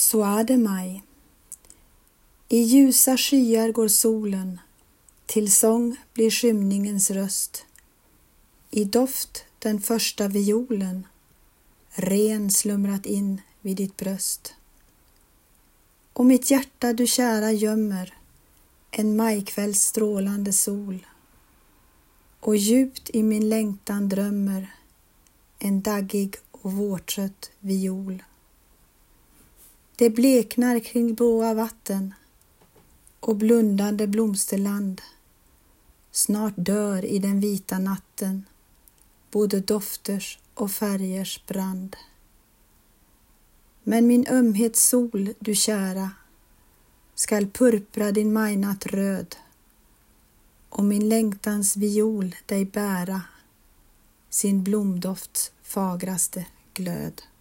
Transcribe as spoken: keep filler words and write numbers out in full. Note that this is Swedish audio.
Så är det maj. I ljusa skyar går solen, till sång blir skymningens röst. I doft den första violen, ren slumrat in vid ditt bröst. Och mitt hjärta du kära gömmer, en majkvälls strålande sol. Och djupt i min längtan drömmer, en daggig och vårtrött viol. Det bleknar kring blåa vatten och blundande blomsterland. Snart dör i den vita natten både dofters och färgers brand. Men min ömhets sol, du kära, skall purpra din majnatt röd, och min längtans viol dig bära sin blomdofts fagraste glöd.